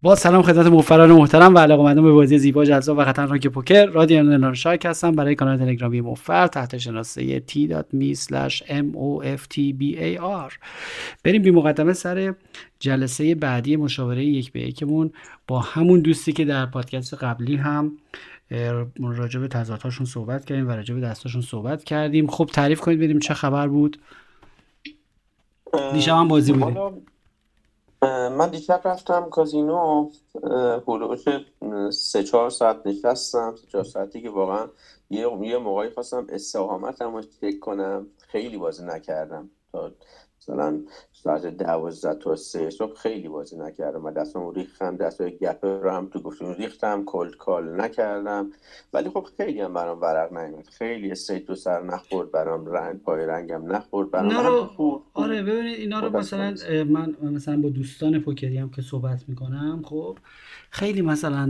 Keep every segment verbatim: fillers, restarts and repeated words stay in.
با سلام خدمت مفران محترم و علاقه‌مندان به بازی زیبا، جذاب و خطرناک پوکر. رادیو نلان شارک هستم برای کانال تلگرامی مفر تحت شناسه تی دات می اسلش ام او اف تی بی ای آر. بریم بی مقدمه سر جلسه بعدی مشاوره یک به یکمون با همون دوستی که در پادکست قبلی هم راجع به تضادهاشون صحبت کردیم و راجع به دستاشون صحبت کردیم. خب تعریف کنید بریم چه خبر بود؟ دیشب هم بازی بوده. من دیشب رفتم کازینو، هلوش سه چهار ساعت نشستم، سه چهار ساعتی که واقعا یه یه موقعی خواستم استقامتم رو چک کنم. خیلی بازی نکردم تا مثلا ساعت دوازده تا سه صبح خیلی بازی نکردم و دستم ریختم، دستای گپ رو هم تو گفتم ریختم، کلد کال نکردم. ولی خب خیلی هم برام ورق نیومد، خیلی استیت دو سر نخورد برام، رنگ پای رنگم نخورد برام. اینا رو آره ببینید اینا رو مثلا من مثلا با دوستان پوکری هم که صحبت میکنم، خب خیلی مثلا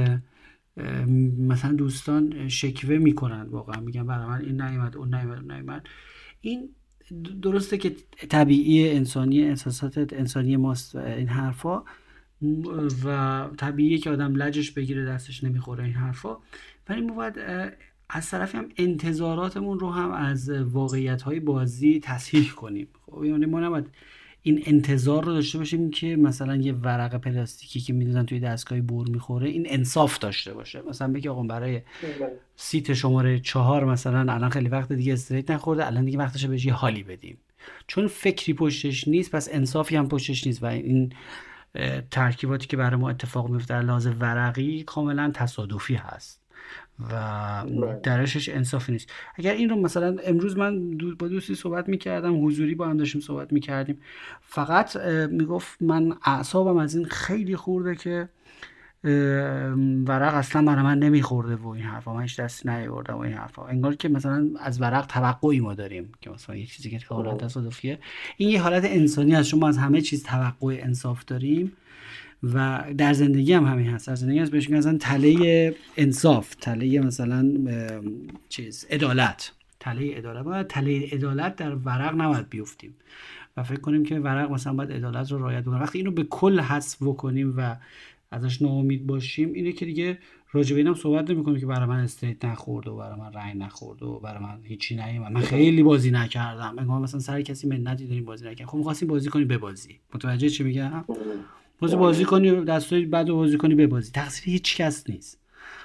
مثلا دوستان شکوه میکنن، واقعا میگن برای من این نیومد اون نیومد اون نیومد. این درسته که طبیعی انسانی، احساسات انسانی ماست این حرفا و طبیعیه که آدم لجش بگیره دستش نمیخوره این حرفا، ولی ما باید از طرفی هم انتظاراتمون رو هم از واقعیت‌های بازی تصحیح کنیم. خب یعنی ما نباید این انتظار رو داشته باشیم که مثلا یه ورق پلاستیکی که می‌دونن توی دستگاه بور میخوره این انصاف داشته باشه، مثلا بگی آقا برای سیت شماره چهار مثلا الان خیلی وقت دیگه استریت نخورده، الان دیگه وقتشه بهش یه حالی بدیم، چون فکری پشتش نیست پس انصافی هم پشتش نیست و این ترکیباتی که برای ما اتفاق میفته در لحاظ ورقی کاملا تصادفی هست و درشش انصافی نیست. اگر این رو مثلا امروز من با دوستی صحبت میکردم، حضوری با هم داشتیم صحبت میکردیم، فقط میگفت من اعصابم از این خیلی خورده که ورق اصلا برای من نمیخورده و این حرفا، من هیچ دستی نیاوردم و این حرفا، انگار که مثلا از ورق توقعی ما داریم که مثلا یک چیزی که کاملا تصادفیه. این یه حالت انسانی هست، شما از همه چیز توقع انصاف داریم و در زندگی هم همین هست. در زندگی هست بهش میگن تله انصاف، تله مثلا چیز عدالت، تله عدالت. باید تله عدالت در ورق نباید بیفتیم و فکر کنیم که ورق مثلا باید عدالت رو رعایت بکنه. وقتی اینو به کل حذف بکنیم و ازش ناامید باشیم، اینه که دیگه راجع به اینم صحبت نمی‌کنیم که برای من استریت نخورد و برای من رنگ نخورد و برای من هیچی نیومد، من خیلی بازی نکردم، انگار مثلا سر کسی منتی داریم بازی نکردیم. خب می‌خواستیم بازی کنی به بازی، متوجه چی میگم؟ بازی بازی کنی، دستای بعد بازی کنی به بازی، تقصیر هیچ کس نیست.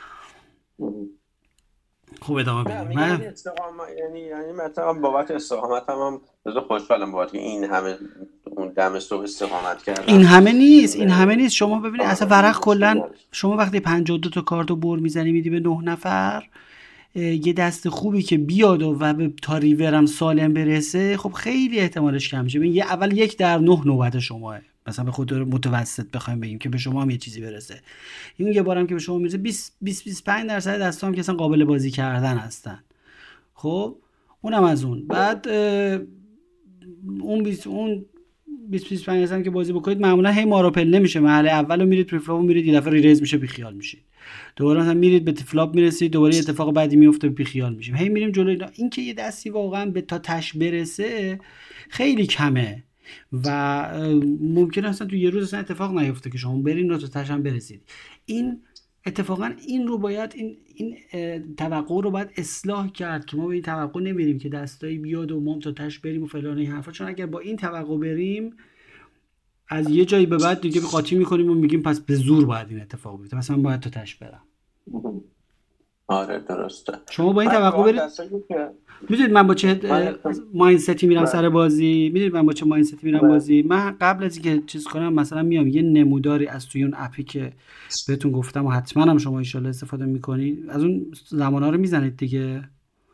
خوب ادامه بدیم. من استقامت یعنی یعنی مثلا بابت استقامت هم هم روز خوشحالم بابت این همه اون دم صبح استقامت کردم. این همه نیست، این همه نیست. شما ببینید اصلا ورق کلا شما وقتی پنجاه و دو تا کارتو بر میزنی میدی به نه نفر، یه دست خوبی که بیاد و به تا ریورم سالم برسه، خب خیلی احتمالش کم میشه. یه اول یک در نه نوبت شماه، مثلا به خود متوسط بخوایم بگیم که به شما هم یه چیزی برسه، این یه بارم که به شما میرسه بیست بیست بیست و پنج درصد دستا هم که اصلا قابل بازی کردن هستن. خب اونم از اون بعد اون بیست اون بیست بیست و پنج درصد که بازی بکنید معمولا هی ماروپل نمیشه، محل اولو میرید پریفلاپو میرید یه دفعه ریز میشه بی خیال میشید، دوباره مثلا میرید به فلاپ میرسید دوباره اتفاق بعدی میفته بی خیال میشیم، هی میریم جلو. این که یه دستی واقعا به تا تش برسه خیلی کمه و ممکنه اصلا تو یه روز اصلا اتفاق نیفته که شما برین رو تا تش هم برسید. این اتفاقا این رو باید این این توقع رو باید اصلاح کرد که ما به این توقع نمیریم که دستایی بیاد و ما تا تش بریم و فلان این حرفا، چون اگر با این توقع بریم از یه جایی به بعد دیگه قاطی میکنیم و میگیم پس به زور باید این اتفاق بیفته، مثلا باید تا تش برم. آره درسته. شما با این توقع برید. میدونید من با چه مایندستی میرم سر بازی؟ میدونید من با چه مایندستی میرم بازی؟ من قبل از اینکه چیز کنم مثلا میام یه نموداری از توی اون اپی که بهتون گفتم و حتما هم شما ان شاءالله استفاده میکنید، از اون زمانا رو میزنید دیگه.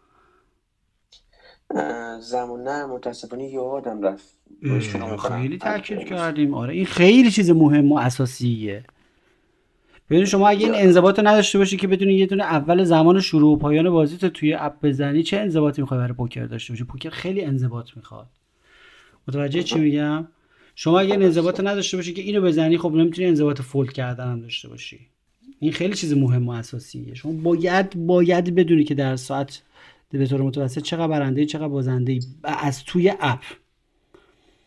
زمان نه متاسفانه یادم رفت. خیلی تاکید کردیم. آره این خیلی چیز مهم و اساسیه. ببین شما اگه این انضباط رو نداشته باشی که بدونی یه دونه اول زمان شروع و پایان بازی تو توی اپ بزنی، چه انضباطی میخوای برای پوکر داشته باشی؟ پوکر خیلی انضباط میخواد. متوجه چی میگم؟ شما اگه انضباط نداشته باشی که اینو بزنی، خب نمیتونی انضباط فولد کردن هم داشته باشی. این خیلی چیز مهم و اساسیه. شما باید باید بدونی که در ساعت به طور متوسط چقدر برنده چقدر بازنده از توی اپ.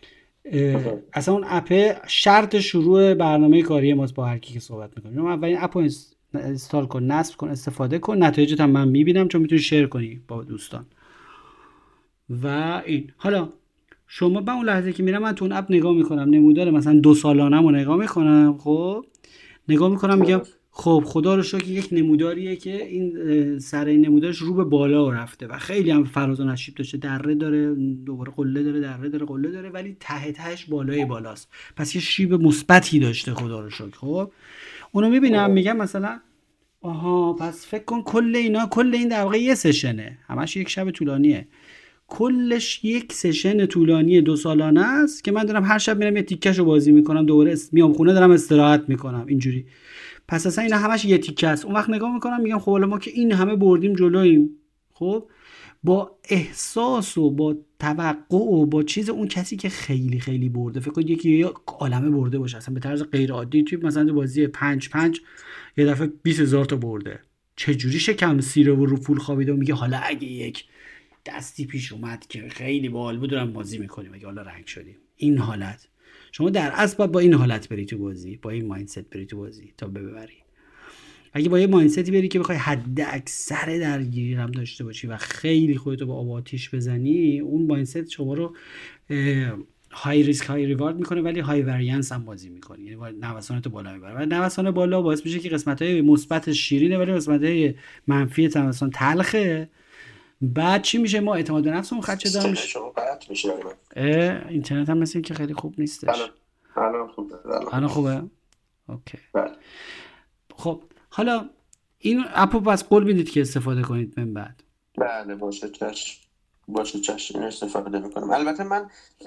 اه، اصلا اون اپ شرط شروع برنامه کاری ماست با هر کی که صحبت میکنیم. شما اولین اپ رو اینستال کن، نصب کن، استفاده کن. نتایجت هم من میبینم چون میتونی شیر کنی با دوستان. و این حالا شما به اون لحظه که میرم من تو اون اپ نگاه میکنم، نمودار مثلا دو سالانم رو نگاه میکنم. خب نگاه میکنم میگم خب خدا رو شکر یک نموداریه که این اه، سر این نمودارش رو به بالا رفته و خیلی هم فراز و نشیب داشته، دره داره، دوباره قله داره، دره داره، قله داره، ولی ته تهش بالای بالاست. پس یه شیب مثبتی داشته خدا رو شکر. خب اونو میبینم میگم مثلا آها پس فکر کن کل اینا، کل این در واقع یه سشنه، همش یک شب طولانیه، کلش یک سشن طولانی دو سالانه است که من دارم هر شب میرم یه تیکش بازی میکنم، دوباره است... میام خونه دارم استراحت میکنم اینجوری. پس اصلا اینا همش یه تیکه است. اون وقت نگاه میکنم میگم خب حالا ما که این همه بردیم جلوییم، خب با احساس و با توقع و با چیز اون کسی که خیلی خیلی برده، فکر کن یکی یا عالمه برده باشه اصلا به طرز غیر عادی، توی مثلا بازی پنج پنج یه دفعه بیست هزار تا برده، چه جوری شکم سیره و رو پول خوابیده و میگه حالا اگه یک دستی پیش اومد که خیلی باحال بود دارم بازی میکنیم اگه حالا رنگ شدیم. این حالت شما در اصل باید با این حالت بری تو بازی، با این مایندست بری تو بازی تا ببری. اگه با یه مایندستی بری که بخوای حد اکثر درگیری هم داشته باشی و خیلی خودتو با آب و آتیش بزنی، اون مایندست شما رو های ریسک های ریوارد میکنه ولی های وریانس هم بازی میکنه، یعنی نوسانات بالا میبره و نوسان بالا باعث میشه که قسمت های مثبت شیرینه ولی قسمت های منفی مثلا تلخه. بعد چی میشه؟ ما اعتماد به نفسمون خدشه دار میشه. شما قطع میشه. اینترنت هم مثل این که خیلی خوب نیستش. الان الان خوبه. الان خوبه. اوکی. بله. خب حالا این اپو بس قول میدید که استفاده کنید من بعد. بله باشه چشم. باشه چشم این استفاده میکنم. البته من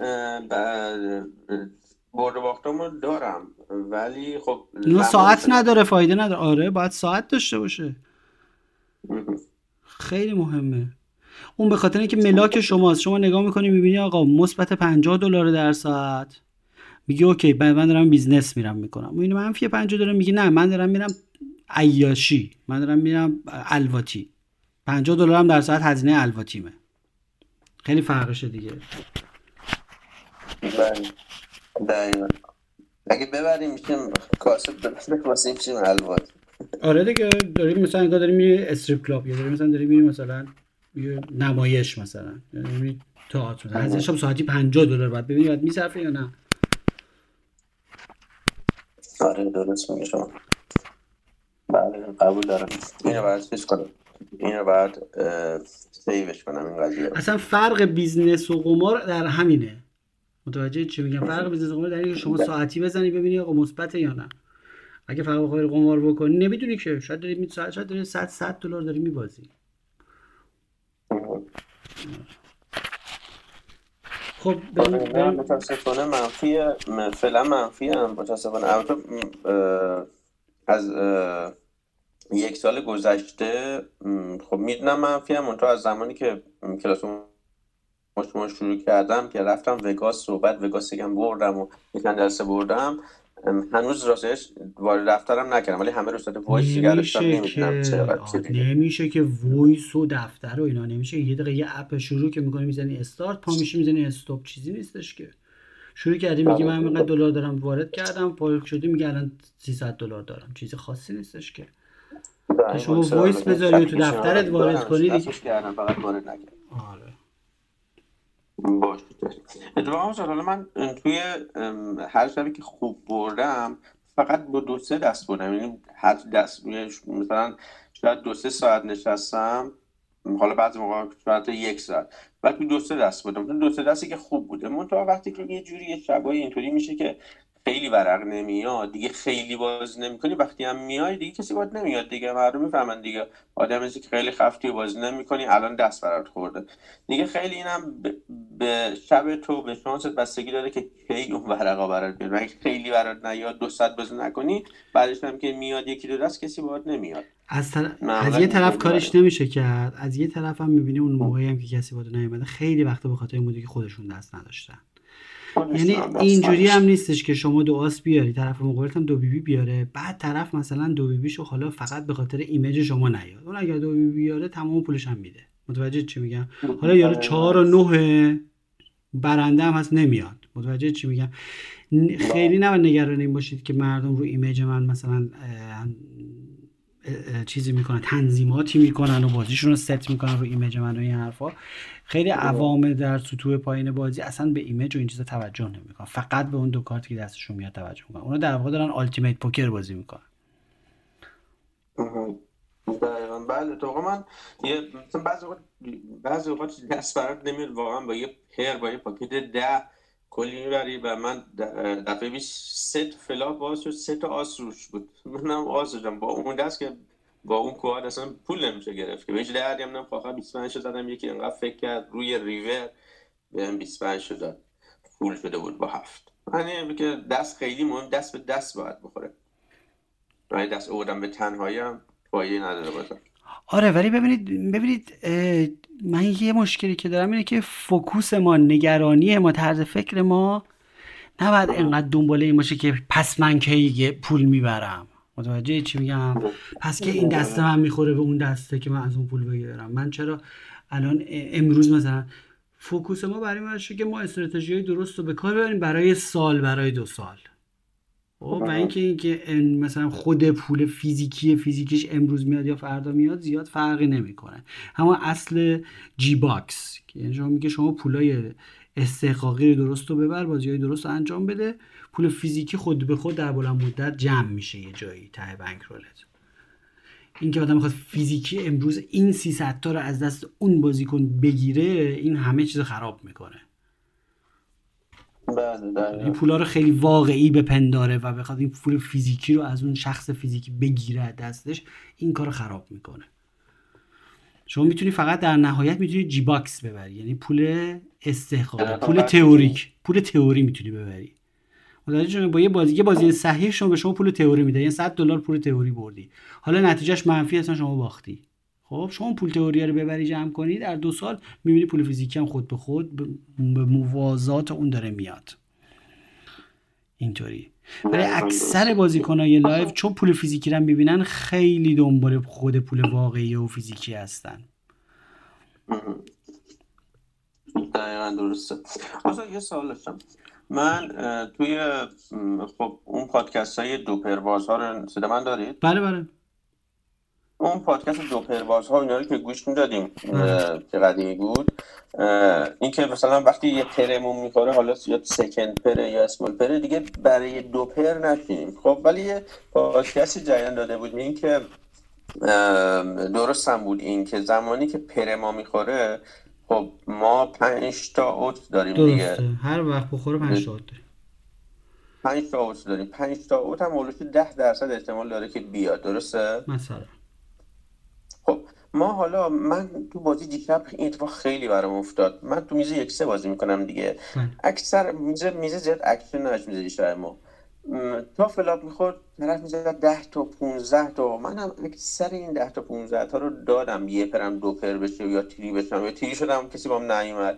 برد و باختمو دارم ولی خب اون ساعت نداره، فایده نداره. آره باید ساعت داشته باشه. خیلی مهمه. اون به خاطر اینکه ملاک شماست. شما نگاه میکنی میبینی آقا مثبت پنجاه دلار در ساعت، میگی اوکی من دارم بیزنس میرم میکنم. میبینی منفی پنجاه دلار، میگی نه من دارم میرم عیاشی، من دارم میرم الواتی. پنجاه دلار هم در ساعت هزینه الواتیمه. خیلی فرقشه دیگه. بله دقیقا. اگه ببریم میشیم کاسه واسه میشیم الواتی. آره دیگه. داریم مثلا انگار داریم میری استریپ کلاب یا داریم مثلا داریم میری مثلا یه نمایش مثلا یعنی تئاتر مثلا هزینه‌ش هم ساعتی پنجاه دلار بعد ببینید بعد میصرفه یا نه. آره درست میگی شما. بله قبول دارم. اینو باید چیز کنم. اینو باید سیوش کنم این قضیه. اصلا فرق بیزنس و قمار در همینه. متوجه چی میگم؟ فرق بیزنس و قمار در اینه که شما ساعتی بزنی ببینی آقا مثبته یا نه. اگه فقط بخوای قمار بکنی نمیدونی که شاید داری می ساعت شاید داری صد صد دلار داری میبازی. خب بریم متاسفانه منفی فعلا منفی هم متاسفانه. البته از یک سال گذشته خب میدونم منفی هم اونطور از زمانی که کلاسمون شما شروع کردم که رفتم وگاس و بعد وگاس یکم بردم و یکم جلسه بردم، هنوز راستش وارد دفترم نکردم ولی همه رو صورت وایس دیگه داشتم نمیدونم چرا نمیشه که وایس و دفتر و اینا نمیشه. یه دقیقه یه اپ شروع که میکنی میزنی استارت پا میشی میزنی استاپ، چیزی نیستش که. شروع کردی میگی من اینقدر دلار دارم وارد کردم، پارک شدی میگه الان سیصد دلار دارم، چیز خاصی نیستش که. تا شما وایس بذاری و تو دفترت وارد کنی دیگه فقط وارد نکردم. آره باشه. اتفاقا حالا من توی هر شبی که خوب بردم فقط با دو سه دست بردم، یعنی هر دست مثلا شاید دو سه ساعت نشستم، حالا بعضی موقع شاید یک ساعت، بعد دو سه دست بردم. دو سه دستی که خوب بوده. منتها وقتی که یه جوری یه شبای اینطوری میشه که خیلی ورق نمیاد دیگه، خیلی بازی نمی‌کنی، وقتی هم میای دیگه کسی باهات نمیاد دیگه، مردم میفهمن دیگه آدمی که خیلی خفتی بازی نمی‌کنی الان دست برات خورده دیگه. خیلی اینم به شب تو به شانست بستگی داره که کی اون ورقا برات بیاد. اگه خیلی برات نیاد دو ساعت بازی نکنی بعدش هم که میاد یکی دو دست کسی باهات نمیاد. از, طر... از یه طرف کارش نمیشه کرد، از یه طرف هم می‌بینی اون موقعی هم که کسی باهات نمیاد خیلی وقتا به خاطر این بوده که خودشون دست نداشتن. یعنی اینجوری هم نیستش که شما دو آس بیاری طرف مقابلت هم دو بی بی بیاره بعد طرف مثلا دو بی بیشو حالا فقط به خاطر ایمیج شما نیاد. اون اگر دو بی بی بیاره تمام پولش هم میده. متوجه چی میگم؟ حالا یارو چهار و نه برنده هم هست نمیاد، متوجه چی میگم؟ خیلی نباید نگران این باشید که مردم رو ایمیج من مثلا چیزی میکنن، تنظیماتی میکنن و بازیشون رو ست میکنن رو ایمیج من و این حرفا. خیلی عوام در سطوح پایین بازی اصلا به ایمیج و این چیزا توجه نمیکنن، فقط به اون دو کارتی که دستشون میاد توجه میکنن. اونا در واقع دارن التیمیت پوکر بازی میکنن. دقیقاً. بله تو من یه مثلا بعضی وقت بعضی وقت دست برات نمیاد واقعا با یه پر با یه پاکت ده کلی میبری و من دفعه بیست سه تا فلاپ باز شد، سه تا آس روش بود. منم آس شدم با اون دست که با اون کواد اصلا پول نمیشه گرفت که بهش دردی هم نم فاقا بیست و پنج دادم. یکی انقدر فکر کرد روی ریور بهم بیست و پنج داد، پول شده بود با هفت. یعنی که دست خیلی مهم، دست به دست باید بخوره. رای دست آوردم به تنهایی هم فایده نداره بازم. آره ولی ببینید ببینید من یه مشکلی که دارم اینه که فوکوس ما، نگرانی ما، طرز فکر ما نباید اینقدر دنباله این باشه که پس من کی پول میبرم. متوجه چی میگم؟ پس که این دسته من میخوره به اون دسته که من از اون پول بگیرم. من چرا الان امروز مثلا فوکوس ما برای این باشه که ما استراتژیای درست رو به کار ببریم برای سال، برای دو سال. و اینکه اینکه مثلا خود پول فیزیکی فیزیکیش امروز میاد یا فردا میاد زیاد فرقی نمیکنه. اما اصل جی باکس که یعنی شما میگه شما پولای استحقاقی درست رو ببر، بازیای درست رو انجام بده، پول فیزیکی خود به خود در بلند مدت جمع میشه یه جایی ته بانک رولت. این که آدم میخواد فیزیکی امروز این سیصد تا رو از دست اون بازیکن بگیره، این همه چیز خراب میکنه. این پولا رو خیلی واقعی بپنداره و بخواد این پول فیزیکی رو از اون شخص فیزیکی بگیره دستش، این کار رو خراب میکنه. شما میتونی فقط در نهایت میتونی جی باکس ببری، یعنی پول استحقاقی، پول تئوریک، پول تئوری میتونی ببری. متوجه با یه بازی یه بازی صحیح شما به شما پول تئوری میده، یعنی صد دلار پول تئوری بردی، حالا نتیجهش منفی هستن شما باختی. خب شما پول تئوری رو ببری جمع کنی، در دو سال میبینی پول فیزیکی هم خود به خود به موازات اون داره میاد. اینطوری. ولی اکثر بازیکنای لایو چون پول فیزیکی رو میبینن خیلی دنبال خود پول واقعی و فیزیکی هستن. دقیقاً درسته. اصلا یه سوال داشتم. من توی خب اون پادکست های دو پرواز ها رو صدا من دارید؟ بله بله. اون پادکست دو پرواز ها اینا رو که گوش میدادیم که قدیمی بود، این که مثلا وقتی یه پرمون میخوره، حالا یا سکند پر یا اسمال پر، دیگه برای دو پر نشینیم. خب ولی یه پادکستی جریان داده بود این که درست هم بود این که زمانی که پر ما میخوره، خب ما پنج تا اوت داریم دیگه. درسته. هر وقت بخوره پنج تا اوت داریم. پنج تا اوت داریم. پنج تا اوت هم اولش ده درصد احتمال داره که بیاد. درسته؟ مثلا. خب ما حالا من تو بازی دیشب این اتفاق خیلی برام افتاد. من تو میز یک سه بازی میکنم دیگه. اکثر میز میز زیاد اکشن نش میز دیشب ما. تا فلاپ میخورد طرف میزد ده تا پونزده تا. منم اکثر این ده تا پونزده تا رو دادم یه پرم دو پر بشه یا تری بشم یا تری شدم کسی بام نیومد.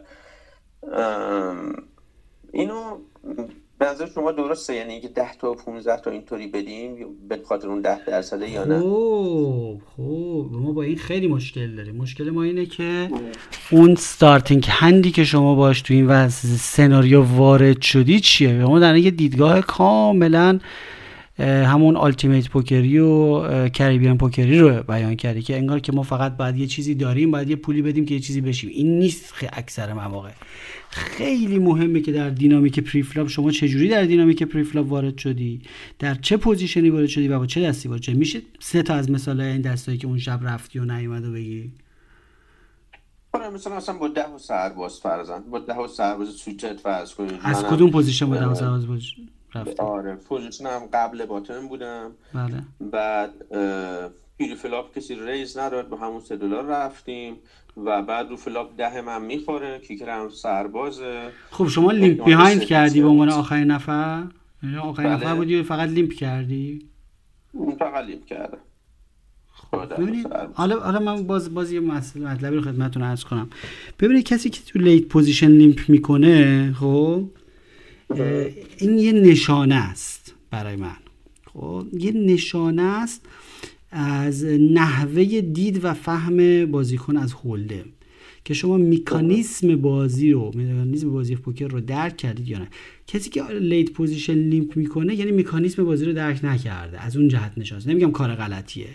اینو به نظر شما درسته؟ یعنی اینکه ده تا و پونزده تا اینطوری بدیم به خاطر اون ده درصده یا نه؟ خوب خوب ما با این خیلی مشکل داریم. مشکل ما اینه که اون ستارتینگ هندی که شما باش تو این وضع سناریو وارد شدی چیه؟ ما در یه دیدگاه کاملا همون التیمیت پوکری و کریبیان پوکری رو بیان کردی که انگار که ما فقط باید یه چیزی داریم، باید یه پولی بدیم که یه چیزی بشیم. این نیست. خیلی اکثر مواقع خیلی مهمه که در دینامیک پریفلاپ شما چجوری در دینامیک پریفلاپ وارد شدی، در چه پوزیشنی وارد شدی و با چه دستی وارد شدی. میشه سه تا از مثالای این دستایی که اون شب رفتی و نیومد و بگی؟ آره مثلا اصلا با ده و سرباز فرضاً با ده و سرباز سوچت فرض کنید. از کدوم پوزیشن با ده و سرباز رفتی؟ آره پوزیشنم قبل باتم بودم. بله. بعد پیری فلاپ کسی ریز نداد، با همون سه دلار رفتیم و بعد رو فلاپ ده من میخوره، کیکر هم سربازه. خب شما لیمپ بیهایند کردی به عنوان آخرین نفر؟ یعنی آخرین بله. نفر بودی فقط لیمپ کردی؟ فقط لیمپ کردم. ببینید حالا حالا من باز باز یه مسئله مطلبی رو خدمتتون عرض کنم. ببینید کسی که تو لیت پوزیشن لیمپ میکنه، خب این یه نشانه است برای من. خب یه نشانه است از نحوه دید و فهم بازیکن از هولده. که شما مکانیسم بازی رو مکانیسم بازی پوکر رو درک کردید یا نه. کسی که لیت پوزیشن لیمپ میکنه یعنی مکانیسم بازی رو درک نکرده، از اون جهت نشاست. نمیگم کار غلطیه،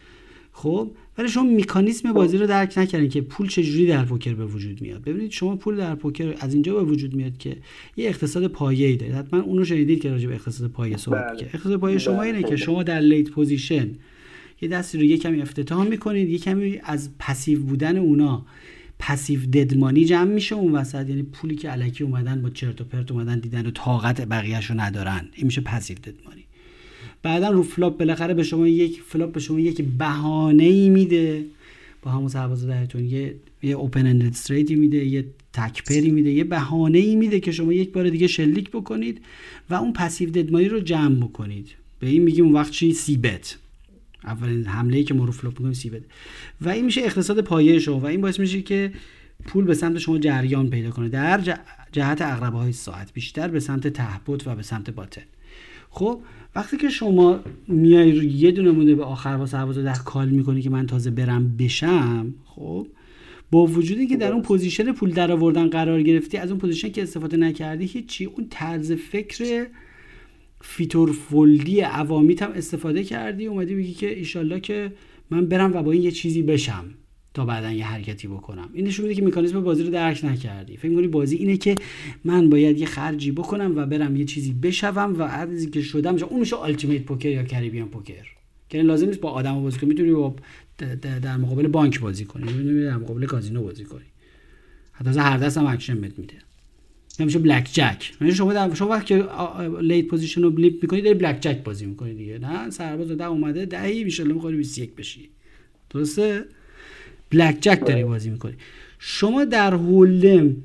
خب، ولی شما مکانیسم بازی رو درک نکردین که پول چجوری در پوکر به وجود میاد. ببینید شما پول در پوکر از اینجا به وجود میاد که یه اقتصاد پایه‌ای داره. حتما اونو شنیدید که راجع به اقتصاد پایه صحبت می‌کنه. اقتصاد پایه شما اینه که شما در لیت پوزیشن یه دستی رو یه کمی افتتاح میکنید، یه کمی از پسیو بودن اونا پسیو ددمانی جمع میشه اون وسط، یعنی پولی که الکی اومدن با چرت و پرت اومدن دیدن و طاقت بقیه‌شو ندارن، این میشه پسیو ددمانی. بعدن رو فلاپ بالاخره به شما یک فلاپ به شما یک بهانه‌ای میده، با همون سرباز دهتون یه یه اوپن اند استریتی میده، یه تکپری میده، یه بهانه‌ای میده که شما یک بار دیگه شلیک بکنید و اون پسیو ددمانی رو جمع بکنید. به این میگیم اون وقت چی؟ سی بت. اولین حمله‌ای که ما رو فلاپ می‌کنیم سی بت. و این میشه اقتصاد پایه شما و این باعث میشه که پول به سمت شما جریان پیدا کنه در جهت عقربه‌های ساعت، بیشتر به سمت تهبط و به سمت باطن. خب وقتی که شما میای یه دونه مونده به آخر با سرباز ده کال میکنی که من تازه برم بشم، خب با وجودی که در اون پوزیشن پول در آوردن قرار گرفتی، از اون پوزیشن که استفاده نکردی هیچی، اون طرز فکر فیتور فولدی عوامیت هم استفاده کردی، اومدی بگی که ایشالله که من برم و با این یه چیزی بشم تا بعدن یه حرکتی بکنم. این نشون میده که مکانیزم بازی رو درک نکردی. فکر می‌کنی بازی اینه که من باید یه خرجی بکنم و برم یه چیزی بشوم و از که شدم اون میشه التیمیت پوکر یا کریبیان پوکر. که لازم نیست با آدمو بازی کنی، میتونی با در مقابل بانک بازی کنی، میتونی در مقابل کازینو بازی کنی. حتی از هر دست هم اکشن بهت میده. میشه بلک جک. یعنی شما در شما وقتی که لیت پوزیشن رو بلیپ می‌کنی داری بلک جک بازی می‌کنی دیگه. نه سرباز ده اومده دهی ان شاءالله می‌خوای بیست و یک بشی. درسته؟ بلک جک داری بازی میکنی. شما در هولدم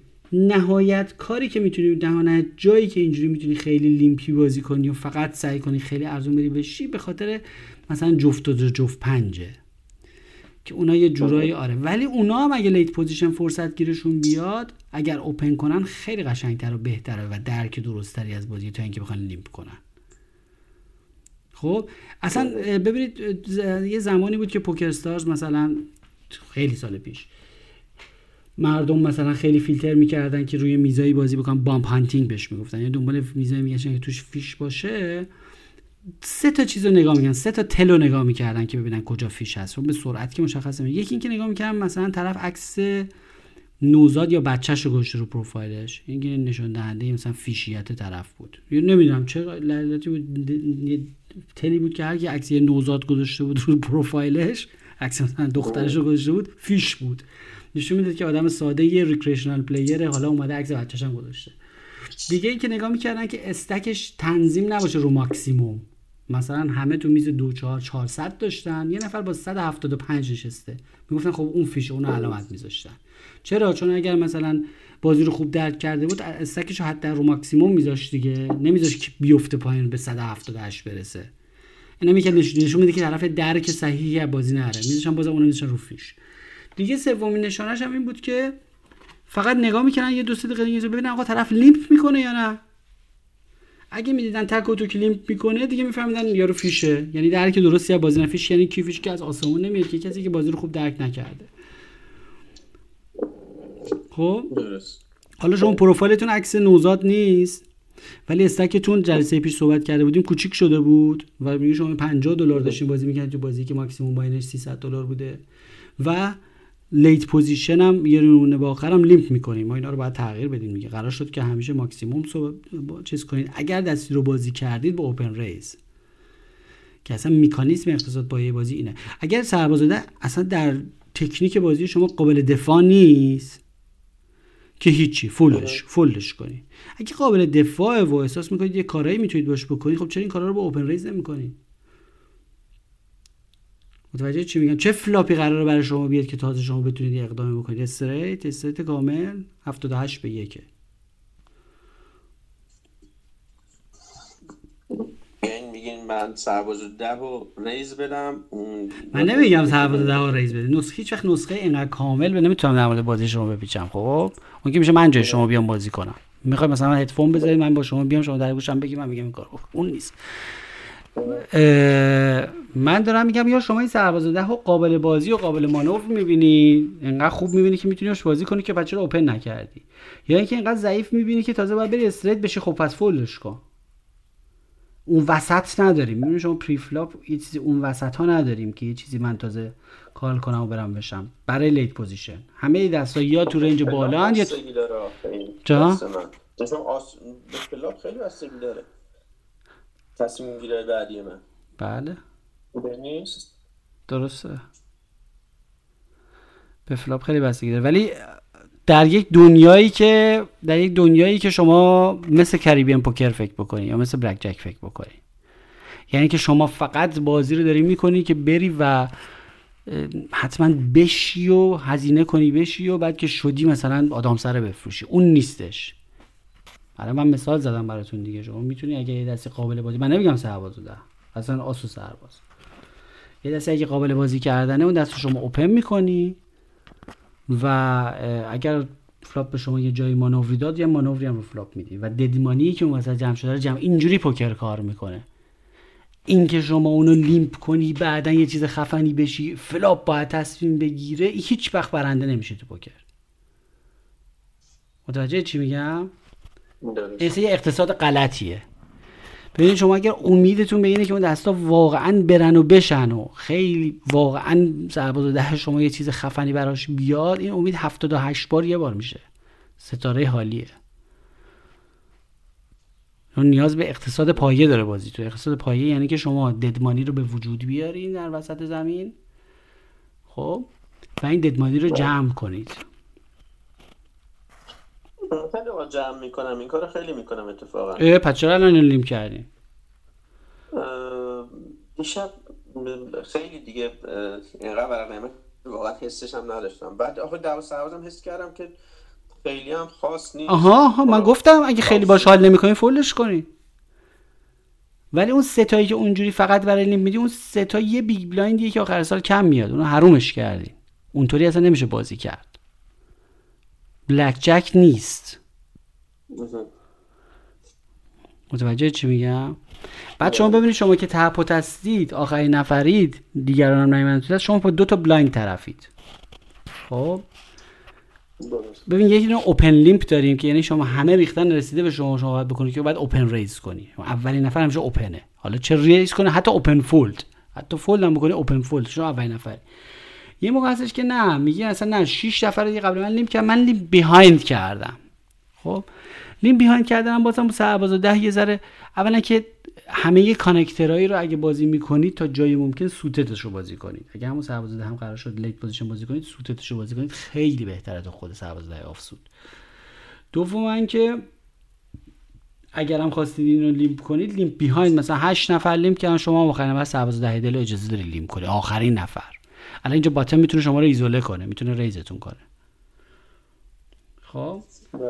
نهایت کاری که میتونی، نهایت جایی که اینجوری میتونی خیلی لیمپی بازی کنی و فقط سعی کنی خیلی ارزون بری بشی، به خاطر مثلا جفت و جفت پنجه که اونا یه جورایی آره، ولی اونا هم اگه لیت پوزیشن فرصت گیرشون بیاد، اگر اوپن کنن خیلی قشنگتر و بهتره و درک درستری از بازی تا اینکه بخوان لیمپ کنن. خب اصلا ببینید یه زمانی بود که پوکر استارز مثلا خیلی سال پیش مردم مثلا خیلی فیلتر میکردن که روی میزایی بازی بکنن، بامپ هانتینگ بهش میگفتن، یعنی دنبال میزایی میگشتن که توش فیش باشه. سه تا چیزو نگاه میکنن، سه تا تلو نگاه میکردن که ببینن کجا فیش هست و به سرعت که مشخصه میشه. یکی این که نگاه میکردن مثلا طرف عکس نوزاد یا بچه‌شو گذاشته رو پروفایلش، این که نشون دهنده مثلا فیشیت طرف بود. یا نمیدونم چه لعنتی بود، یه تلی بود که هر کی عکس نوزاد گذاشته بود رو پروفایلش، عکس مثلا دخترش رو گذاشته بود، فیش بود. نشون میداد که آدم ساده یه ریکریشنال پلیره، حالا اومده عکس بچه‌ش هم گذاشته. دیگه این که نگاه میکردن که استکش تنظیم نباشه رو ماکسیموم، مثلا همه تو میز دو چهار چهارصد داشتن، یه نفر با صد و هفتاد و پنج نشسته، میگفتن خب اون فیش، اون علامت میذاشتن. چرا؟ چون اگر مثلا بازی رو خوب درک کرده بود استکش رو حتی رو ماکسیموم میذاشت دیگه، نمیذاشت که بیفته پایین به صد و هفتاد و هشت برسه. اینا میگه نشون میده که طرف درک صحیحی از بازی نداره، میذاشتن باز اونم میذاشتن رو فیش. دیگه سومین نشانش هم این بود که فقط نگاه میکنن یه دو سه دقیقه دیگه ببینن آقا طرف لیمپ میکنه یا نه. اگه میدیدن تک و تو لیمپ میکنه دیگه میفهمیدن یارو فیشه، یعنی درک درستی از بازی نفیش، یعنی کی فیش که از آسمون نمیاد، که کسی که بازی رو خوب درک نکرده. خب درست. حالا شما پروفایلتون عکس نوزاد نیست ولی استکتون جلسه پیش صحبت کرده بودیم کوچیک شده بود و میگه شما پنجاه دلار داشتین بازی میکردید تو بازی که ماکسیمم باینش سیصد دلار بوده و لیت پوزیشن هم یه رونه با آخرم لیمپ میکنیم. ما اینا رو باید تغییر بدیم. میگه قرار شد که همیشه ماکسیمم صحبت چیز کنید اگر دستی رو بازی کردید با اوپن ریز، که اصلا مکانیزم اقتصاد پایه بازی اینه. اگر سربازاده اصلا در تکنیک بازی شما قابل دفاع نیست که هیچی، فولش فولش کنید. اگه قابل دفاع و احساس میکنید یه کارایی میتونید باش بکنید، خب چرا این کارا رو با اوپن ریز نمیکنید؟ متوجه چی میگم؟ چه فلاپی قراره برای شما بیاد که تازه شما بتونید اقدام بکنید؟ استریت استریت کامل هفتاد و هشت به یک. یعنی میگین من سرباز ده رو ریز بدم؟ اون من نمیگم سرباز ده رو ریز بدید. نسخه هیچ وقت نسخه اینقدر کامل به نمیتونم در مورد بازی شما بپیچم. خب اون که میشه من جای شما بیام بازی کنم. میخوای مثلا هدفون بذارید من با شما بیام شما در گوشم بگی من میگم این کارو، اون نیست. من دارم میگم یا شما این سرباز ده قابل بازی و قابل مانور میبینی، انقدر خوب میبینی که میتونی باش بازی کنی که بچه رو اوپن نکردی، یا اینکه انقدر ضعیف میبینی که تازه باید بری استریت بشی، خب پس فولش کن. اون وسط نداریم. میبینی شما پری فلاپ یه چیزی اون وسط ها نداریم که یه چیزی من تازه کال کنم و برم بشم برای لیت پوزیشن. همه دستا یا تو رنج بالا هن یا تو... جا؟ دستم آس... فلاپ خیلی بستگی داره تصمیم گیره بعدی من. بله خوبه نیست؟ درسته، به فلاپ خیلی بستگی داره، ولی در یک دنیایی که در یک دنیایی که شما مثل کریبیان پوکر فکر بکنی یا مثل بلک جک فکر بکنی، یعنی که شما فقط بازی رو داری میکنی که بری و حتما بشی و هزینه کنی بشی و بعد که شدی مثلا آدم سره بفروشی، اون نیستش. حالا من مثال زدم براتون دیگه. شما میتونی اگه یه دستی قابل بازی، من نمیگم سرباز ده، اصلا آسو سرباز، یه دستی اگه قابل بازی کردنه اون دست رو شما اوپن میکنی و اگر فلاپ به شما یه جایی مانوری داد، یه مانوری هم رو فلاپ میدی و ددمانی که اون وسط جمع شده رو جمع. اینجوری پوکر کار میکنه. این که شما اونو لیمپ کنی بعدن یه چیز خفنی بشی، فلاپ باید تصمیم بگیره، هیچ وقت برنده نمیشه تو پوکر. متوجه چی میگم؟ این یه اقتصاد غلطیه. ببینید شما اگر امیدتون به اینه که اون دستا واقعا برن و بشن و خیلی واقعا سرباز ده شما یه چیز خفنی براش بیاد، این امید هفتاد و هشت بار یه بار میشه. ستاره حالیه. اون نیاز به اقتصاد پایه داره بازی. تو اقتصاد پایه یعنی که شما ددمانی رو به وجود بیارین در وسط زمین، خب، و این ددمانی رو جمع کنید. خیلی وقت جمع میکنم، این کار خیلی میکنم اتفاقا. اه پس چرا الان لیم کردین؟ دیشب خیلی دیگه اینقدر برای قیمت واقعا حسش هم نداشتم. بعد آخه دو سربازم حس کردم که خیلی هم خاص نیست. آها آها من گفتم اگه خیلی باش حال نمیکنین فولش کنین. ولی اون سه تایی که اونجوری فقط برای لیم میدی، اون سه تا یه بیگ بلایندیه که آخر سال کم میاد، اونو حرومش کردین. اونطوری اصلا نمیشه بازی کرد. بلک جک نیست. متوجه چی میگم؟ بعد شما ببینید شما که تهپوت هستید، آخرین نفرید، دیگران هم نمیدونن تو دست، شما با دو تا بلایند طرفید. خب ببین یکی دونه اوپن لیمپ داریم که یعنی شما همه ریختن رسیده به شما، شما باید بکنید که بعد اوپن ریز کنی. اولین نفر همیشه اوپنه. حالا چه ریز کنه، حتی اوپن فولد، حتی فولد هم بکنه اوپن فولد، شما اولین نفر. یه موقع هستش که نه، میگی اصلا نه، شش نفر دیگه قبل من لیمپ کردن، من لیمپ بیهایند کردم. خب لیم بیهایند کردنم بازم با سرباز ده یه ذره، اولا که همه کانکترهایی رو اگه بازی میکنید تا جایی ممکن سوتتش رو بازی کنید. اگه همون سرباز ده هم قرار شد لیت پوزیشن بازی کنید، سوتتش رو بازی کنید، خیلی بهتره تا خود سرباز ده آف سوت. دوما که اگر هم خواستید این رو لیمپ کنید، لیمپ بیهایند، مثلا هشت نفر لیمپ کردن، شما آخرین نفر سرباز ده دل اجازه داری لیمپ کنی، آخرین نفر. الان اینجا باتم میتونه شما رو ایزوله کنه، میتونه ریزتون کنه. خب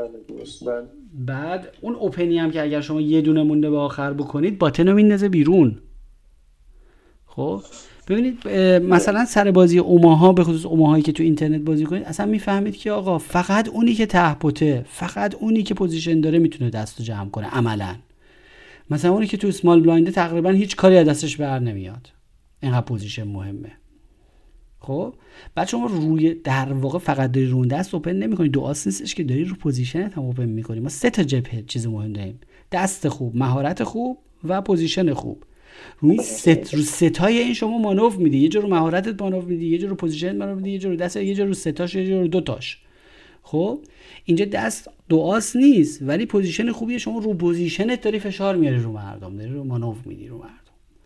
بعد اون اوپنی هم که اگر شما یه دونه مونده به آخر بکنید، باتن رو میندازه بیرون. خب ببینید مثلا سر بازی اوماها، به خصوص اوماهایی که تو اینترنت بازی کنید، اصلا میفهمید که آقا فقط اونی که تهپوته، فقط اونی که پوزیشن داره میتونه دستو جمع کنه عملاً. مثلا اونی که تو اسمال بلاینده تقریبا هیچ کاری از دستش بر نمیاد، اینقدر پوزیشن مهمه. خب بعد شما روی در واقع فقط داری رو دست اوپن نمی‌کنی، دو آس نیستش که داری رو پوزیشنت هم اوپن می‌کنی. ما سه تا جبهه چیز مهم داریم: دست خوب، مهارت خوب و پوزیشن خوب. روی ست رو ستای این شما مانور میدی، یه جور رو مهارتت مانور میدی، یه جور رو پوزیشنت مانور میدی، یه جور رو دست، یه جور رو ستاش، یه جور رو دوتاش. خب اینجا دست دو آس نیست ولی پوزیشن خوبیه، شما رو پوزیشنت داری فشار میاری رو مردم، داری رو مانور میدی رو مردم.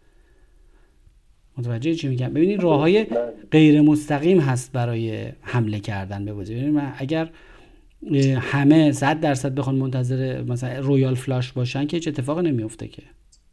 متوجه چی میگم؟ ببینید راههای غیر مستقیم هست برای حمله کردن به بازی. ببینید من اگر همه صد درصد بخوان منتظر مثلا رویال فلاش باشن که هیچ اتفاقی نمیفته که.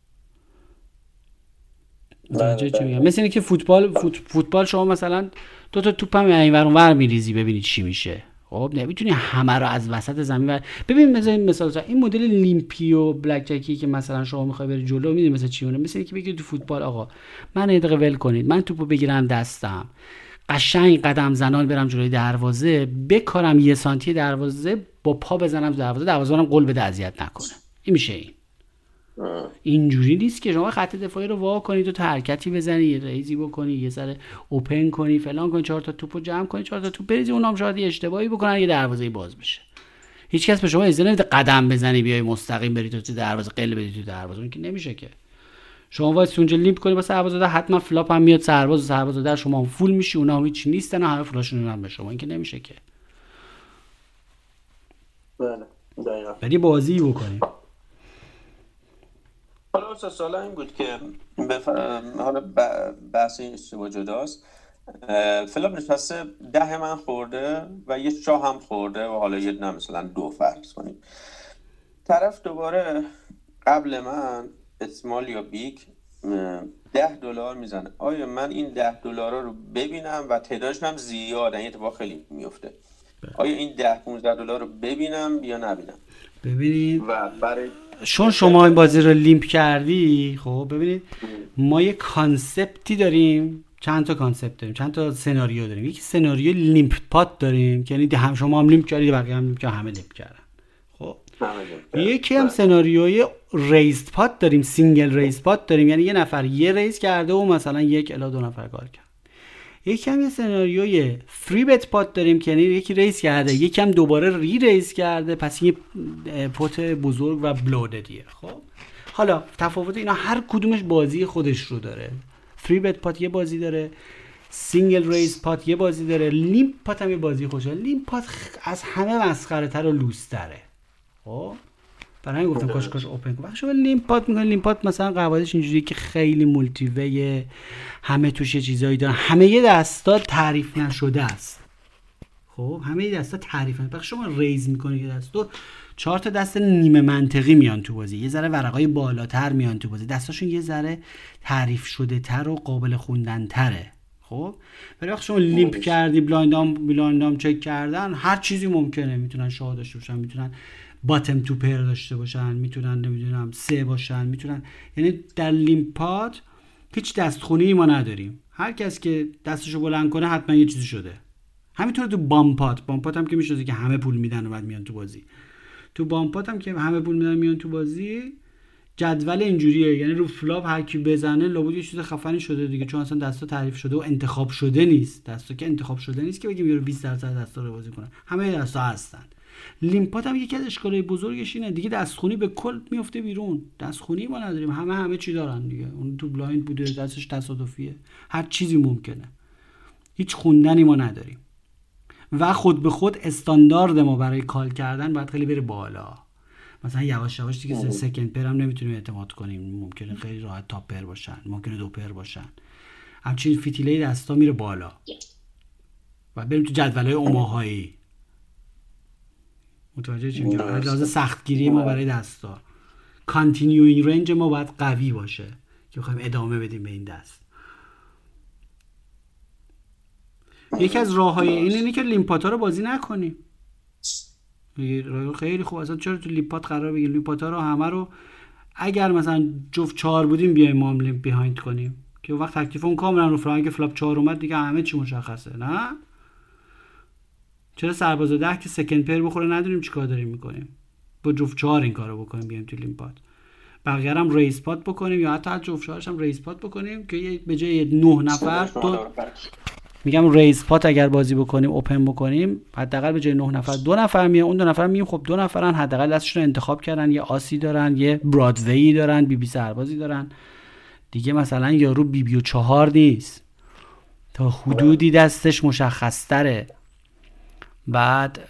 متوجه چی میگم؟ مثل اینه که فوتبال فوت، فوتبال شما مثلا دو تا توپ هم اینور اونور میریزی ببینید چی میشه. خب نمیتونی همه رو از وسط زمین بر... ببین مثلا مثلا این مدل لیمپی و بلک جکی که مثلا شما میخوای بری جلو، میدونی مثلا چی مونه؟ مثل اینکه بگی تو فوتبال آقا من یه دقیقه ول کنید، من توپو بگیرم دستم، قشنگ قدم زنان برم جلوی دروازه، بکارم یه سانتی دروازه، با پا بزنم تو دروازه، دروازه‌بانم گل بده اذیت نکنه. این میشه این. اه. اینجوری نیست که شما خط دفاعی رو وا کنید و حرکتی بزنی، یه ریزی بکنی، یه ذره اوپن کنی، فلان کنی، چهار تا توپو جمع کنی، چهار تا توپ بریزی، اونام شاید یه اشتباهی بکنن یه دروازه باز بشه. هیچ کس به شما اجازه نمیده قدم بزنی بیای مستقیم بری تو دروازه، قل بدی تو دروازه، اون که نمیشه که. شما واسه اونجا لیمپ کنی با سربازاده، حتما فلاپ هم میاد سرباز و سربازاده شما هم فول میشی، اونها هم هیچ نیستن، همه فلاشون هم به شما، این که نمیشه که. بله دقیقا. ولی بازی بکنیم. حالا اصلا سال این بود که بف... حالا ب- بحث این اشتباه جداست. اه، فلاپ نشسته ده من خورده و یه شاه هم خورده و حالا یه نه مثلا دو فرض کنیم، طرف دوباره قبل من اسمال یا بیگ اه، ده دلار میزنه. آیا من این ده دلار رو ببینم و تعدادش هم زیاده، این اتفاق خیلی میفته، آیا این ده پونزده دلار رو ببینم یا نبینم؟ ببینید و برای چون شما این بازی رو لیمپ کردی، خب ببینید ما یه کانسپتی داریم، چند تا کانسپت داریم، چند تا سناریو داریم. یکی سناریو لیمپ پات داریم که یعنی هم شما هم لیمپ کردید، بقیه هم لیمپ کردن، همه لیمپ کردن. خب یکی هم سناریوی ریزد پات داریم، سینگل ریز پات داریم، یعنی یه نفر یه ریز کرده و مثلا یک الی دو نفر کار کرد. یکی هم یه سناریوی فری بت پات داریم که یعنی یکی ریز کرده، یکی هم دوباره ری ریز کرده، پس یه پات بزرگ و بلوددیه. خب حالا تفاوت اینا هر کدومش بازی خودش رو داره. فری بت پات یه بازی داره، سینگل ریز پات یه بازی داره، لیمپ پات هم یه بازی خوشه. لیمپ پات از همه مسخره تر و لوس تره. خب برای همین گفتم کاش کاش اوپن کنم. شما لیمپ پات میگن، لیمپ پات مثلا قواعدش اینجوریه که خیلی مولتی وی، همه توش یه چیزایی دارن، همه یه دستا تعریف نشده است. خب همه یه دستا تعریف نشده. شما ریز میکنی که دستو چهار تا دست نیمه منطقی میان تو بازی، یه ذره ورقای بالاتر میان تو بازی، دستاشون یه ذره تعریف شده تر و قابل خوندن تره. خب ولی وقتی شما لیمپ کردی، بلایندام بلایندام چک کردن، هر چیزی ممکنه، میتونن شاه داشته باشن، میتونن باتم تو پر داشته باشن، میتونن نمیدونم سه باشن، میتونن، یعنی در لیمپات هیچ دستخونی ما نداریم. هر کس که دستشو بلند کنه حتما یه چیزی شده. همینطور تو بامپات، بامپات هم که میشه که همه پول میدن و بعد میان تو بازی. تو بامپات هم که همه پول میدن میان تو بازی، جدول اینجوریه، یعنی رو فلاپ هر کی بزنه لابد یه چیز خفنی شده دیگه، چون اصلا دستا تعریف شده و انتخاب شده نیست. دستا که انتخاب شده نیست که بگیم یارو بیست درصد دستا رو بازی کنه، همه دستا هستن. لیمپات هم یکی از اشکالای بزرگش اینه دیگه، دستخونی به کل میفته بیرون. دستخونی ما نداریم، همه همه چی دارن دیگه. اون تو بلایند بوده، دستش تصادفیه، هر چیزی ممکنه، هیچ خوندنی ما نداریم. و خود به خود استاندارد ما برای کال کردن باید خیلی بره بالا. مثلا یواش یواش دیگه سکند پر هم نمیتونیم اعتماد کنیم، ممکنه خیلی راحت تاپ پر باشن، ممکنه دو پر باشن، همچنین فیتیله دستا میره بالا و بریم تو جدولای اوماهایی. متوجه چی میگم؟ از لحاظ سختگیری ما برای دستا، کانتینیوینگ رنج ما باید قوی باشه که بخوایم ادامه بدیم به این دست. یکی از راههای این اینه که لیمپاتا رو بازی نکنیم. خیلی خوب، اصلا چرا تو لیمپات قرار بگیریم؟ لیمپاتا رو همه رو اگر مثلا جفت چهار بودیم بیایم ما هم لیمپ بیهایند کنیم که وقت تکلیف اون کاملا رو فرانک فلاپ چهار اومد دیگه همه چی مشخصه. نه چرا سرباز ده که سکند پیر بخوره ندونیم چیکار داریم میکنیم؟ با جفت چهار این کارو بکنیم بیایم تو لیمپات، بقیه هم ریز پات بکنیم یا حتی جفت چهارش هم ریز پات بکنیم که به جای نه نفر دو، میگم ریز پات اگر بازی بکنیم اوپن بکنیم حداقل به جای نه نفر دو نفر میان. اون دو نفر میگیم خب دو نفرن، حداقل دستشون رو انتخاب کردن، یه آسی دارن، یه برادوی دارن، بی بی سربازی دارن دیگه. مثلا یارو بی بی و چهار نیست، تا حدودی دستش مشخص تره. بعد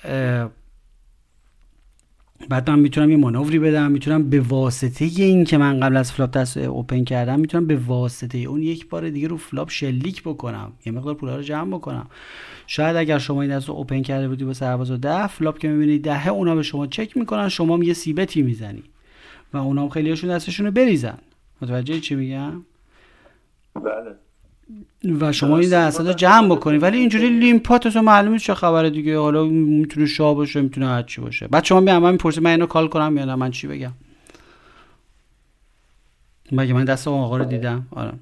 بعد من میتونم یه مانوری بدم، میتونم به واسطه این که من قبل از فلاپ دست اوپن کردم میتونم به واسطه اون یک بار دیگه رو فلاپ شلیک بکنم، یه مقدار پولا رو جمع بکنم. شاید اگر شما این دست رو اوپن کرده بودی با سرباز و ده، فلاپ که میبینید ده، اونا به شما چک میکنن، شما هم یه سیبتی میزنی و اونا هم خیلی هاشون دستشون رو بریزن. متوجه چی میگم؟ بله. و شما این درصد رو جمع بکنید. ولی اینجوری لیمپات تو معلومه چه خبره دیگه، حالا میتونه شاه باشه، میتونه هر چی باشه. بعد شما میام من میپرسید من اینو کال کنم یا نه، من چی بگم؟ مگه من دست اون آقا رو دیدم؟ آره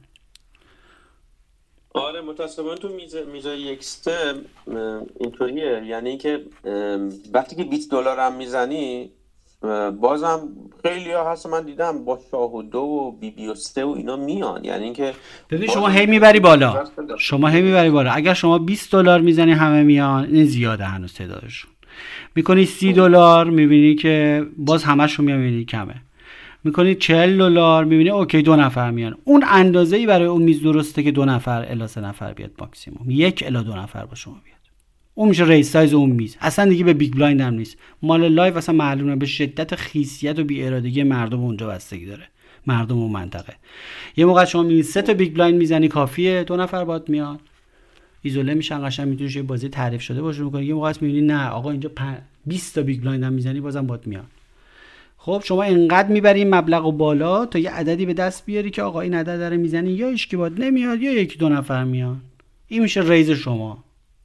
آره متاسفانه تو میزه میزه یکسته اینطوریه، یعنی که وقتی که بیست دلار هم میزنی بازم خیلی ها هست من دیدم با شاه و دو و بی بی و سه و اینا میان، یعنی اینکه ببین شما هی میبری بالا شما هی میبری بالا اگر شما بیست دلار میزنی همه میان، این زیاده هنوز تعدادشون. میکنی سی دلار میبینی که باز همشون میان، میبینی کمه. میکنی چهل دلار میبینی اوکی دو نفر میان. اون اندازه‌ای برای اون میز درسته که دو نفر الی سه نفر بیاد ماکسیمم، یک الی دو نفر با شما بیاد. اون میشه ریس سایز اون میز. اصلا دیگه به بیگ بلایند هم نیست. مال لایو اصلا معلومه به شدت خیسیت و بی ارادگی مردم اونجا بستگی داره. مردم اون منطقه. یه موقع شما می سه تا بیگ بلایند میزنی کافیه، دو نفر باهات میان. ایزوله میشن، قشنگ میتونی یه بازی تعریف شده باشه میکنی. یه موقع میبینی نه آقا اینجا بیست تا بیگ بلایند هم میزنی بازم باهات میان. خب شما اینقدر میبری این مبلغو بالا تا یه عددی به دست بیاری که آقا این عدد داره میزنی یا هیچ کی باهات نمیاد یا یکی دو نفر میان. این میشه ریز شما.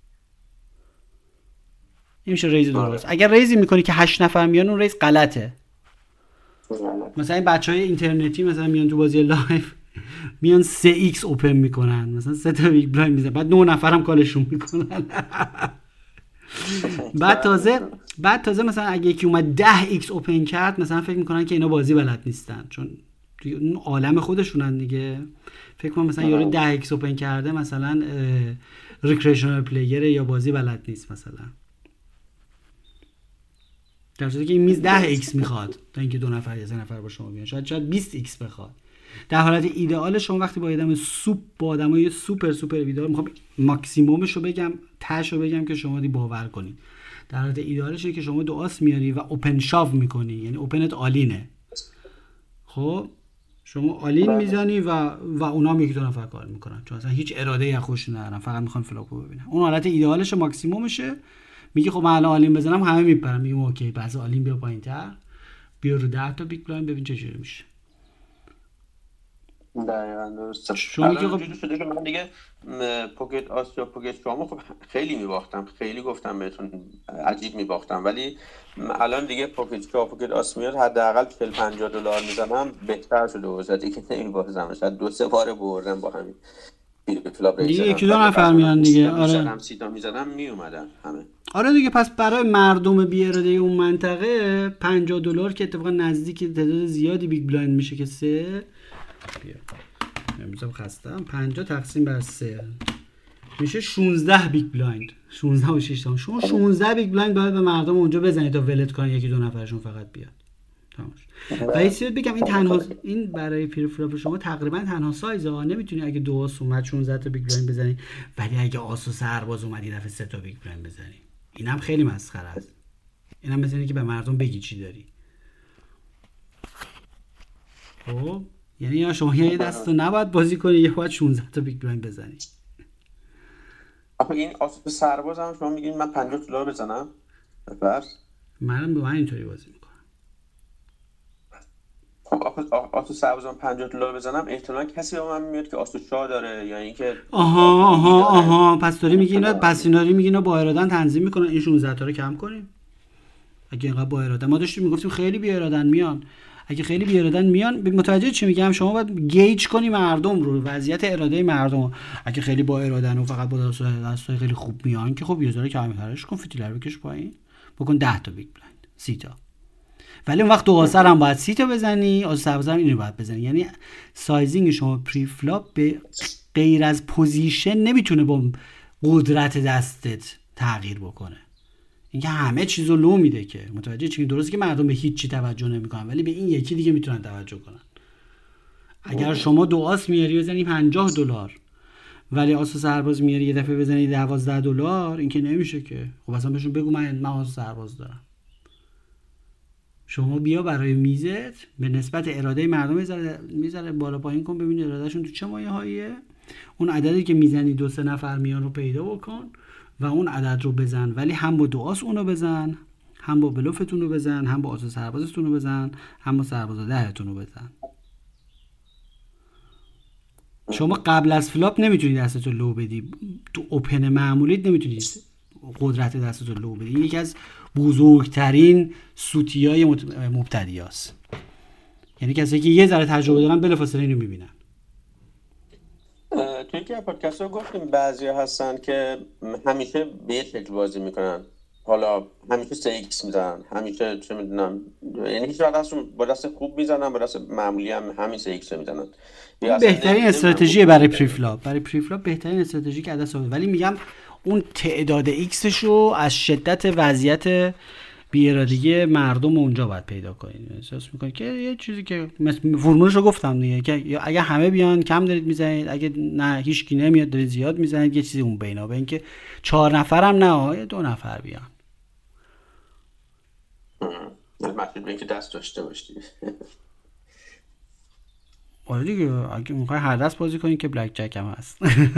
این میشه ریز درست. اگر ریزی میکنی که هشت نفر میان اون ریز غلطه. مثلا این بچهای اینترنتی مثلا میان تو بازی لایو میان سه ایکس اوپن میکنن، مثلا سه تا بیگ بلایند میزنن، بعد نه نفر هم کالشون میکنن. بعد تازه بعد تازه مثلا اگه یکی اومد ده ایکس اوپن کرد مثلا فکر میکنن که اینا بازی بلد نیستن، چون توی اون عالم خودشونن دیگه. فکر کنم مثلا یارو ده ایکس اوپن کرده مثلا ریکریشنال پلیر یا بازی بلد نیست مثلا، در صورتی که این میز ده ایکس میخواد تا اینکه دو نفر یا سه نفر با شما بیان، شاید شاید بیست ایکس بخواد. در حالت ایدئال شما وقتی با آدم سوپ با آدمای سوپر سوپر ایدئال، میخوام ماکسیمومش رو بگم، تهش رو بگم که شما دی باور کنید. در حالت ایدئالش اینه که شما دو آس میاری و اوپن شاو میکنی، یعنی اوپنت آلینه. خب شما آلین میزنی و و اونا هم یک دو نفر کار میکنن، چون اصلا هیچ اراده ای خودشون ندارن، فقط میخوان فلاپو ببینن. اون حالت ایدئالش ماکسیمومشه. میگه خب من الان آلین بزنم همه میپرن، میگم اوکی بعضی آلین بیا پایینتر، بیا رو ده تا بیگ بلایند ببین چه جوری میشه. دقیقاً درسته. الان اینجوری شده که من دیگه پوکت آس یا پوکت شامو خب خیلی میباختم، خیلی گفتم بهتون عجیب میباختم، ولی الان دیگه پوکت شام پوکت آس میاد حداقل چهل پنجاه دلار میزنم بهتر شده واسه دیگه نمیبازم، شاید دو سه بار بردم با همین دیگه یکی دو نفر میان دیگه. آره میزدم سیتا میزدم میومدن همه. آره دیگه پس برای مردم بی اراده اون منطقه پنجاه دلار که اتفاقا نزدیک تعداد زیادی بیگ بلایند میشه که سه بیا امروز خستم پنجاه تقسیم بر سه میشه شانزده بیگ بلایند، شانزده و شش تا. شما شانزده بیگ بلایند باید به مردم اونجا بزنید تا ولت کنن یکی دو نفرشون فقط بیاد. تمام. و یه بگم این تنها این برای پیر فلاپ شما تقریبا تنها سایزه ها. نمیتونی اگه دو آس اومد شانزده تا بیگ بلایند بزنی، ولی اگه آس و سرباز اومد یه دفعه سه تا بیگ بلایند بزنی اینم خیلی مسخره است. اینم مثل اینه که به مردم بگی چی داری. خب یعنی یا شما یه دست رو نباید بازی کنی یا باید شانزده تا بیگ بلایند بزنی. آخه این آس و سرباز هم شما میگین من پنجاه دلار بزنم بفرض منم به من اینطوری بازی میکنم. آسو سربازم پنجاه دلار بزنم احتمالاً کسی به من میاد که آسو شاه داره یا اینکه آها آها آها پس داری میگی اینا پس اینا داری میگی اینا با ارادن تنظیم میکنن این شانزده تا رو کم کنیم. اگه اینقدر با ارادن ما داشتیم میگفتیم خیلی بی ارادن میان، اگه خیلی بی ارادن میان متوجه چی میگم شما باید گیج کنی مردم رو، وضعیت اراده مردم. اگه خیلی با ارادن و فقط با دستای خیلی خوب میان که خب یه ذره کم ترش کن، فتیلر بکش پایین بکن ده تا بیگ بلایند سی تا. ولی اون وقت دو آسر هم باید سی تا بزنی، آسو سرباز هم اینو باید بزنی. یعنی سایزینگ شما پری فلاپ به غیر از پوزیشن نمیتونه با قدرت دستت تغییر بکنه. اینکه همه چیزو لو میده که متوجه چی؟ درسته که مردم به هیچ چی توجه نمیکنن ولی به این یکی دیگه میتونن توجه کنن. اگر شما دو آس میاری بزنی پنجاه دلار ولی آسو سرباز میاری یه دفعه بزنی دوازده دلار، این که نمیشه که. خب اصلا بهشون بگو من من آسو سرباز دارم. شما بیا برای میزت به نسبت اراده مردم میذاره میذاره بالا پایین کن ببین ارادهشون تو چه مایه‌هاییه. اون عددی که میزنی دو سه نفر میان رو پیدا بکن و اون عدد رو بزن، ولی هم با دو آس اونو بزن، هم با بلوفتون رو بزن، هم با آس سربازتون رو بزن، هم با سرباز دهتون رو بزن. شما قبل از فلاپ نمیتونی دستتو لو بدی، تو اوپن معمولیت نمیتونی قدرت دستتو لو بدی. این یکی از بزرگترین سوتیای مبتدیاست. یعنی کسی که یه ذره تجربه دارن بلافاصله اینو میبینن. توی که پادکست رو گفتیم بعضی هستن که همیشه به یه شکل بازی میکنن، حالا همیشه سه ایکس میزنن، همیشه چه میدونم، یعنی هیچ وقت دستشون با دست خوب میزنن، با دست معمولی هم همین سه ایکس میزنن. یا این اصلا بهترین نمی- نمیدونم استراتژی برای کدوم. پریفلاپ برای پریفلاپ بهترین استراتژی که دست آورد. ولی میگم اون تعداد ایکسش رو از شدت وضعیت بی‌ارادگی مردم اونجا باید پیدا کنید. احساس میکنی که یه چیزی که مثل فرمولش رو گفتم دیگه، که یا اگه همه بیان کم دارید میزنید، اگه نه هیچ کی نمیاد دارید زیاد میزنید، یه چیزی اون بینا بین که چهار نفرم نه دو نفر بیان. مطلب اینه که دست داشته باشی. آره دیگه، اگه میخوای هر دست بازی کنید که بلک جک هم هست.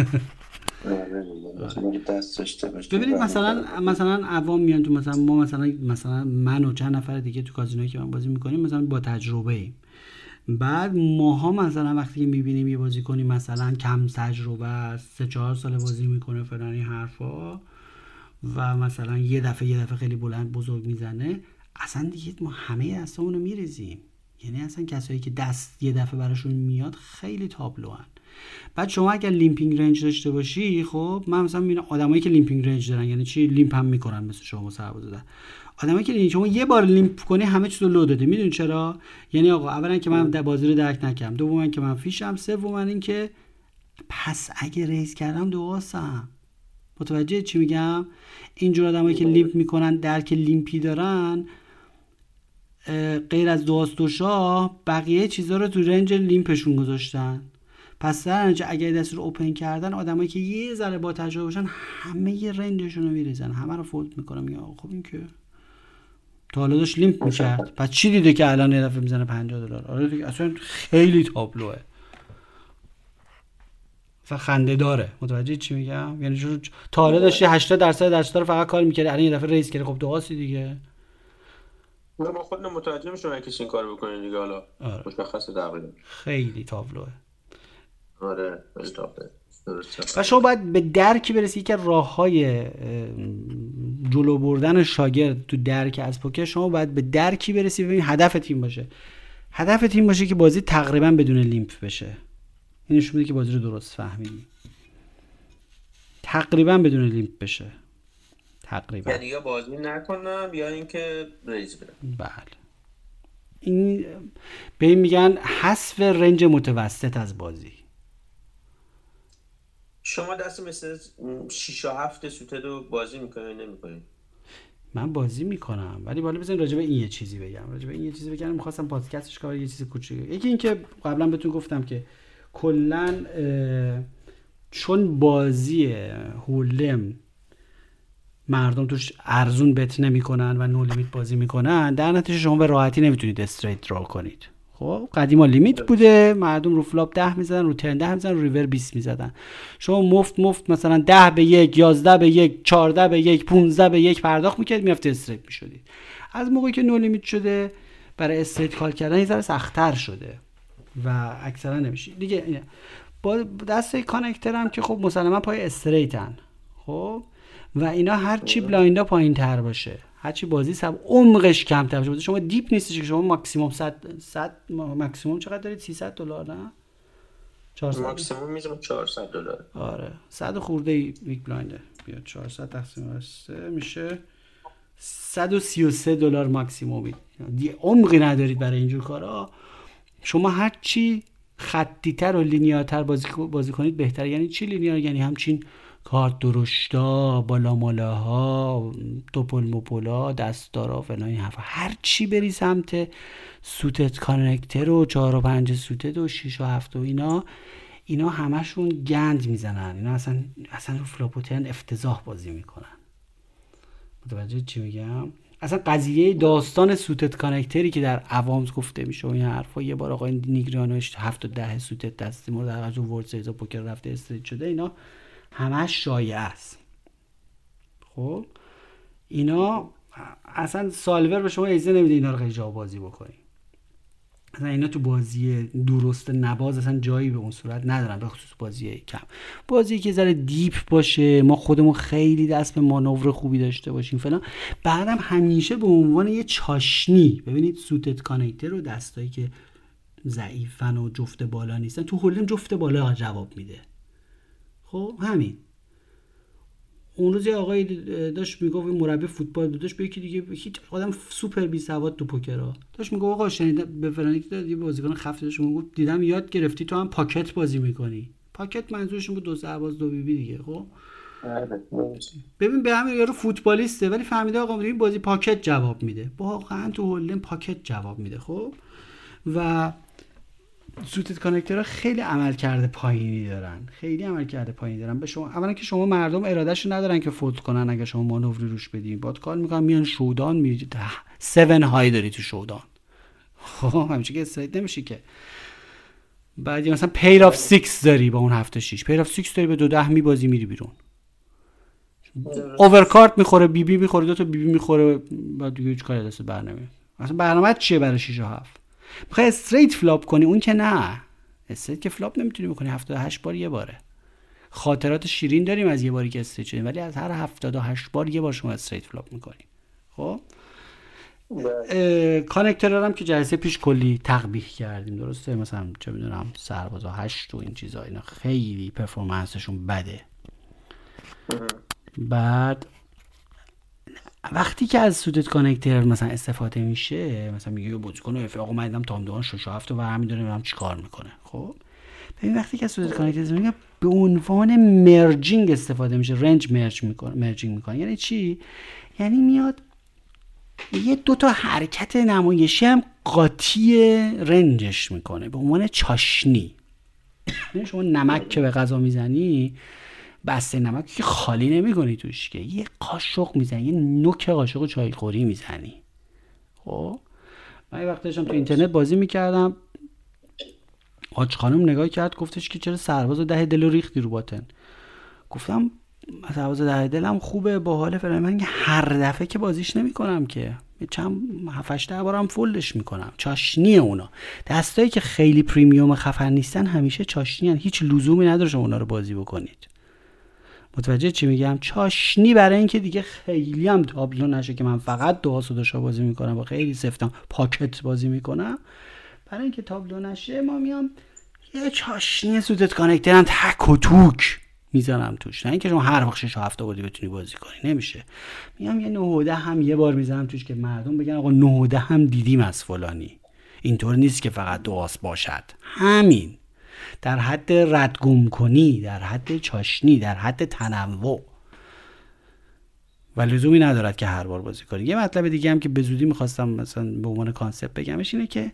دست داشته باشی. ببینید مثلا مثلا عوام میان تو، مثلا ما مثلا مثلا من و چند نفر دیگه تو کازینویی که من بازی میکنیم مثلا با تجربه ایم. بعد ماها مثلا وقتی که میبینیم یه بازی کنیم مثلا کم تجربه است، سه چهار سال بازی میکنه فلان این حرفا، و مثلا یه دفعه یه دفعه خیلی بلند بزرگ میزنه، اصلا دیگه ما همه دستامون رو میریزیم. یعنی اصلا کسایی که دست یه دفعه براشون میاد خیلی تابلوان. بعد شما اگر لیمپینگ رنج داشته باشی، خب من مثلا میبینم آدمایی که لیمپینگ رنج دارن، یعنی چی لیمپ هم میکنن مثل شما سرباز دادن، آدمایی که لیمپ، شما یه بار لیمپ کنی همه چیزو لو داده. میدون چرا؟ یعنی آقا اولا که من در بازی رو درک نکردم، دوما که من فیشم، سوما این که پس اگه ریز کردم دواسم. متوجه چی میگم؟ اینجور آدمایی که لیمپ میکنن، درک لیمپی دارن، غیر از دواست و شاه بقیه چیزا رو تو رنج لیمپشون گذاشتن. پس در نتیجه اگه دست رو اوپن کردن، آدمایی که یه ذره با تجربه باشن همه ی رنجشون رو میریزن، همه رو فولد میکنن. میگه خب این که تا حالا داشت لیمپ میکرد، پس چی دیده که الان یه دفعه میزنه پنجاه دلار؟ آره دیگه، اصلا خیلی تابلوه، اصلا خنده داره. متوجه چی میگم؟ یعنی چون تا حالا داشتی هشتاد درصد دستا رو فقط کار میکردی، الان یه دفعه ریس کردی، خب دواسی دیگه. ما خودمون متوجه میشیم اگه کسی این کارو بکنه دیگه، حالا آره. مشخصه دقیقاً. خیلی تابلوه. آره استاپه. و شما باید به درکی برسی که راه های جلو بردن شاگرد تو درک از پوکر، شما باید به درکی برسی. ببین هدف تیم باشه، هدف تیم باشه که بازی تقریبا بدون لیمپ بشه. این نشون میده که بازی رو درست فهمیدی. تقریبا بدون لیمپ بشه، تقریبا. یعنی یا بازی نکنم یا اینکه ریز بدم. بله، این به این میگن حذف رنج متوسط از بازی. شما دست مثل شش و هفت سوتد رو بازی میکنی نمیکنی؟ من بازی میکنم، ولی بالا بزنین راجع به این یه چیزی بگم. راجع به این یه چیزی بگم، می‌خواستم پادکستش کار یه چیز کوچیک. یکی این که قبلا بهتون گفتم که کلا چون بازی هولم مردم توش ارزون بت نمیکنن و نو لیمیت بازی میکنن، در نتیجه شما به راحتی نمیتونید استریت درا کنید. خب قدیما لیمیت بوده، مردم رو فلاپ ده میزدن، رو ترن ده میزدن، رو ریور بیست میزدن. شما مفت مفت مثلا ده به یک، یازده به یک، چهارده به یک، پونزده به یک پرداخت میکرد، میرفت استریت میشدید. از موقعی که نو لیمیت شده برای استریت کال کردن یه ذره سخت‌تر شده و اکثرا نمیشه دیگه. با دسته کانکتر هم که خب مسلما پای استریتن، خب و اینا هر چی بلایندا پایین‌تر باشه، هر چی بازی سب عمقش کمتر باشه، شما دیپ نیستش که شما ماکسیمم صد صد ماکسیمم چقدر دارید؟ سیصد دلار نه؟ چهارصد ماکسیمم میذارم چهارصد دلار. آره صد خورده ای بیگ بلاینده. بیا چهارصد تقسیم بر سه میشه صد و سی و سه دلار ماکسیمم. دیگه عمقی ندارید برای اینجور کارا. شما هر چی خطی‌تر و لینیارتر بازی بازی کنید بهتره. یعنی چی لینیار؟ یعنی همچین کارت درشتا، بالا مالاها، توپل مپولا، دستارا فلان این حرفا، هر چی بری سمت سوتت کانکتر و چهار و پنج سوتت و شش و هفت و اینا اینا همشون گند میزنن. اینا اصلا اصلا رو فلاپوتن افتضاح بازی میکنن. متوجه چی میگم؟ اصلا قضیه داستان سوتت کانکتری که در عوام گفته میشه و این حرفا، یه بار آقای نیگرانوش هفت و ده سوتت دستی مورد علاقه ورلد سریز پوکر رفته استریت شده، اینا همش شایعه است. خب اینا اصلا سالور به شما اجازه نمیده اینا رو خیلی جا بازی بکنی. اصلا اینا تو بازی درست نباز اصلا جایی به اون صورت ندارن، به خصوص بازی کم. بازی که ذره دیپ باشه، ما خودمون خیلی دست به مانور خوبی داشته باشیم فلان، بعدم همیشه به عنوان یه چاشنی ببینید سوتت کانکتر و دستایی که ضعیفن و جفت بالا نیستن، تو هولم جفت بالا جواب میده. خب همین اون روز یه آقای داشت میگفت مربی فوتبال بود، داشت به یکی دیگه، هیچ آدم سوپر بی سواد تو پوکرها داشت میگفت آقا شنیدم به فلانی که یه بازیکن خفته داشت میگفت دیدم یاد گرفتی تو هم پاکت بازی میکنی. پاکت منظورش بود دو سرباز دو بی بی دیگه. خب ببین به همین یارو فوتبالیسته ولی فهمیده آقا این بازی پاکت جواب میده، واقعا تو هولدن پاکت جواب میده. خب و سوتد کانکتورها خیلی عملکرد پایینی دارن، خیلی عملکرد پایینی دارن. به شما اولا که شما مردم ارادهشو ندارن که فولد کنن، اگه شما مانوری روش بدین باد کار میکنن، میان شودان میری هفت های داری تو شودان. خب همینجوری که استریت نمیشی که. بعد مثلا پیر اف سیکس داری با اون هفت شش، پیر اف سیکس داری به دو ده میبازی میری بیرون. اوورکارت میخوره، بی بی میخوره، دو تا بی بی میخوره، بعد دیگه هیچ کاری دست بر نمیاد. مثلا برنامه چیه برای شش و هفت؟ میخوای استریت فلاپ کنی؟ اون که نه، استریت که فلاپ نمیتونی بکنی، هفتاد و هشت بار یه باره. خاطرات شیرین داریم از یه باری که استریت شدیم، ولی از هر هفتاد و هشت بار یه بار شما استریت فلاپ میکنی. خب کانکتورها هم که جلسه پیش کلی تقبیح کردیم، درسته؟ مثلا چه میدونم سربازا هشت و این چیزا، اینا خیلی پرفورمنسشون بده. بعد وقتی که از سودت کانکتور مثلا استفاده میشه، مثلا میگه بازیکن اف آقا من دیدم تام دوان شش و هفت و برمی داره میرم چیکار میکنه. خب ببین وقتی که از سودت کانکتور میگه به عنوان مرجینگ استفاده میشه، رنج مرج میکنه، مرجینگ میکنه. یعنی چی؟ یعنی میاد یه دو تا حرکت نمایشی هم قاطی رنجش میکنه به عنوان چاشنی. یعنی شما نمک که به غذا میزنی، بسته نمک که خالی نمی کنی توش، که یه قاشق میزنی، یه نوک قاشق چای خوری میزنی. خب من یه وقت داشتم تو اینترنت بازی میکردم، آج خانم نگاه کرد گفتش که چرا سرباز ده دل ریختی رو باتن. گفتم سرباز ده دلم خوبه باحاله فلان، من هر دفعه که بازیش نمیکنم که، چند هفت هشت بارم فولدش میکنم. چاشنی اونا دستایی که خیلی پریمیوم خفن نیستن همیشه چاشنی هن. هیچ لزومی نداره شما اونا رو بازی بکنید. متوجه چی میگم؟ چاشنی برای اینکه دیگه خیلی هم تابلو نشه که من فقط دو و دوشا بازی میکنم و خیلی سفتم پاکت بازی میکنم، برای اینکه تابلو نشه ما میام یه چاشنی سودت کانکتورم تک و توک میذارم توش، نه اینکه شما هر وقت شش و هفت بازی بتونی بازی کنی، نمیشه. میام یه نه و ده هم یه بار میذارم توش که مردم بگن آقا نه و ده هم دیدیم از فلانی. اینطور نیست که فقط دو آس باشد، همین در حد ردگم کنی، در حد چاشنی، در حد تنوع و لزومی ندارد که هر بار بازی کنی. یه مطلب دیگه هم که به زودی میخواستم مثلا به عنوان کانسپت بگمش اینه که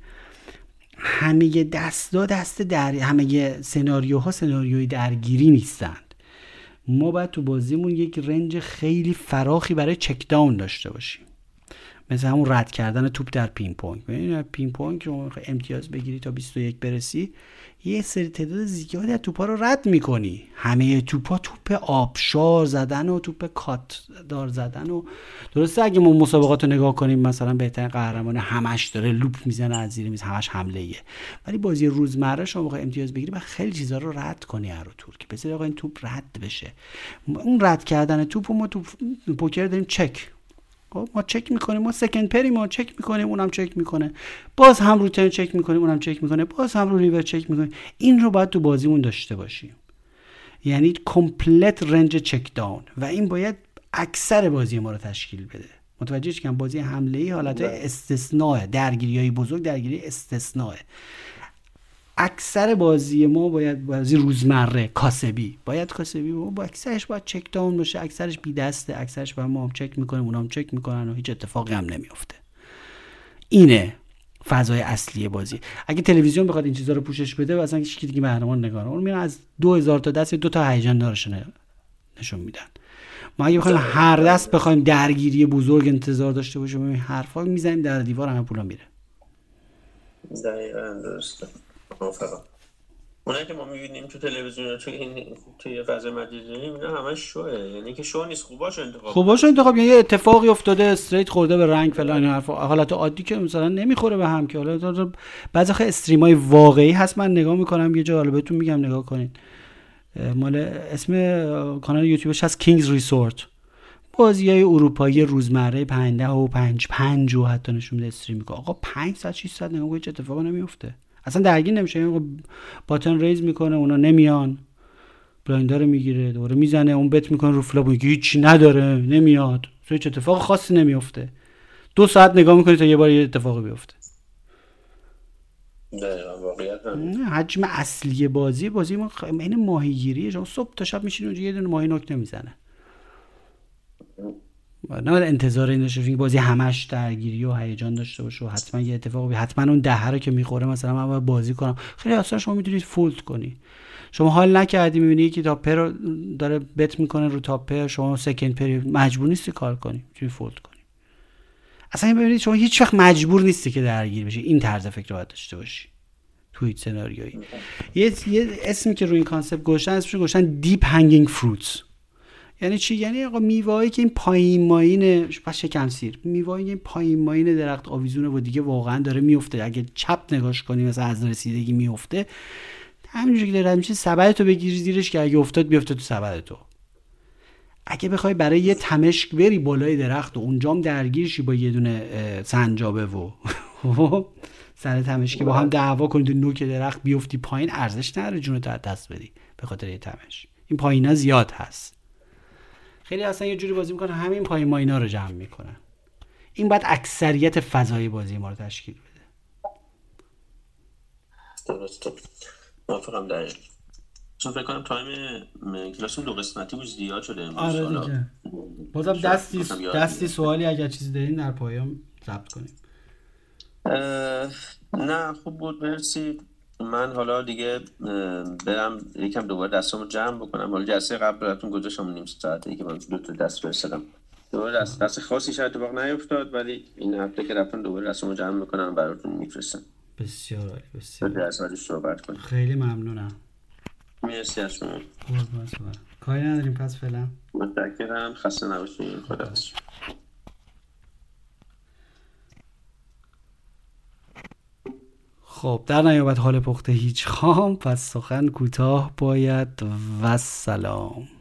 همه دستا دست در همه سناریوها سناریوی درگیری نیستند. ما باید تو بازیمون یک رنج خیلی فراخی برای چک داون داشته باشیم، مثل همون رد کردن توپ در پینگ پونگ. ببین پینگ پونگ که امتیاز بگیری تا بیست و یک برسی، یه سری تعداد زیادی از توپا رو رد میکنی. همه توپا توپ آبشار زدن و توپ کات دار زدن و درسته اگه ما مسابقات رو نگاه کنیم مثلا بهترین قهرمان همش داره لوپ میزنه از زیر میز، همش حمله ایه، ولی بازی روزمره شما بخوای امتیاز بگیری باید خیلی چیزا رو رد کنی هر طور که بذاری آقا این توپ رد بشه. اون رد کردن توپو ما تو پوکر داریم چک. خب ما چک میکنیم، ما سکند پری ما چک میکنیم، اونم چک میکنه، باز هم رو ترن چک میکنیم، اونم چک میکنه، باز هم رو ریور چک میکنیم. این رو باید تو بازیمون داشته باشیم، یعنی کامپلت رنج چک داون، و این باید اکثر بازی ما رو تشکیل بده. متوجه چیکم؟ بازی حمله ای حالت استثناء، درگیریای بزرگ درگیری استثناء. اکثر بازی ما باید بازی روزمره کاسبی، باید کاسبی ما با اکثرش باید چک داون باشه، اکثرش بی دسته، اکثرش با ما هم چک میکنیم اونا هم چک میکنن و هیچ اتفاقی هم نمیافته. اینه فضای اصلی بازی. اگه تلویزیون بخواد این چیزا رو پوشش بده اصلا هیچ کی دیگه برنامه نگاه نمیکنه، اون میرن از دو هزار تا دست دو تا هیجان دارش نشون میدن. ما اگه بخوایم هر دست بخوایم درگیری بزرگ انتظار داشته باشیم این حرفا میزنیم در دیوار، همه پولا میره. دقیقاً درسته. موافقم. اونایی که ما می‌بینیم تو تلویزیون تو این توی فضای مجازی اینا همش شوه، یعنی که شو نیست، خوباش انتخاب خوباش انتخاب یعنی یه اتفاقی افتاده استریت خورده به رنگ فلان این حرفا، حالت عادی که مثلا نمیخوره به هم، که حالا بعضی خیلی استریمای واقعی هست من نگاه میکنم یه جا، حالا بهتون میگم نگاه کنین، مال اسم کانال یوتیوبش هست کینگز ریسورت، بازیای اروپایی روزمره پنج و پنج پنج و حتی نشون میده استریم میکنه. آقا پنجصد ششصد نگاه هیچ اتفاقی نمیفته، اصلا درگیر نمیشه، باتن ریز میکنه اونا نمیان، بلایندر رو میگیره دوباره میزنه، اون بت میکنه رو فلاپ، میگه هیچی نداره نمیاد، هیچ اتفاق خاصی نمیفته. دو ساعت نگاه میکنی تا یه بار یه اتفاقی بیفته. نه حجم اصلی بازی بازی ما خ... این ماهیگیریه. شما صبح تا شب میشین اونجا یه دونه ماهی نوک نمیزنه. نه انتظار این داشته باشین بازی همش درگیری و هیجان داشته باشه و حتما یه اتفاقی حتما اون دهه رو که میخوره مثلا من باید بازی کنم. خیلی اصلا شما میتونید فولد کنی. شما حال نکردی میبینی یکی تاپر رو داره بت میکنه رو تاپر، شما سکند پری مجبور نیستی کار کنی، میتونی فولد کنی. اصلا ببینید شما هیچ وقت مجبور نیستی که درگیر بشی. این طرز فکر رو باید داشته باشی تو هیچ سناریویی. یه یه اسمی که روی این کانسپت گذاشتن اسمش گذاشتن دیپ هنگینگ فروتس. یعنی چی؟ یعنی آقا میوه‌ای که این پایین ماین بس شکم سیر، میوه‌ای که این پایین ماین درخت آویزونه و دیگه واقعا داره میفته، اگه چپ نگاش کنی مثلا از رسیدگی میفته، همینجوری که داره میشه سبد تو بگیری زیرش که اگه افتاد بیفته تو سبد تو. اگه بخوای برای یه تمشک بری بالای درخت و اونجام درگیر شی با یه دونه سنجابه و سر تمشکی با هم دعوا کنید و نوک درخت بیفتی پایین، ارزش نداره جونت رو دست بدی به خاطر یه تمش. این پایینا زیاد هست. خیلی اصلا یه جوری بازی میکنن همین پایین ماینا رو جمع میکنن. این باید اکثریت فضای بازی ما رو تشکیل بده. درسته. موافقم دقیق. چون فکر کنم تایم کلاسمون دو قسمتی بود زیاد شده امروز. آره دیگه. بازم دستی دستی سوالی اگر چیزی دارین در پایان ضبط کنیم. نه خوب بود مرسی. من حالا دیگه برم یکم دوباره دستامو جمع بکنم. حالا جلسه قبل براتون گذاشتم نیم ساعته که من دو تا دست برسدم. دوباره دست دست خاصی شاید اتفاق نیفتاد ولی این هفته که رفتم دوباره دستامو جمع میکنم براتون میفرستم. بسیار عالی بسیار. در ازش صحبت کنیم. خیلی ممنونم. مرسی از شما. کاری نداریم پس فعلا. متشکرم. خسته نباشید. خداحافظ. خب در نیابت حال پخته هیچ خام، پس سخن کوتاه باید و سلام.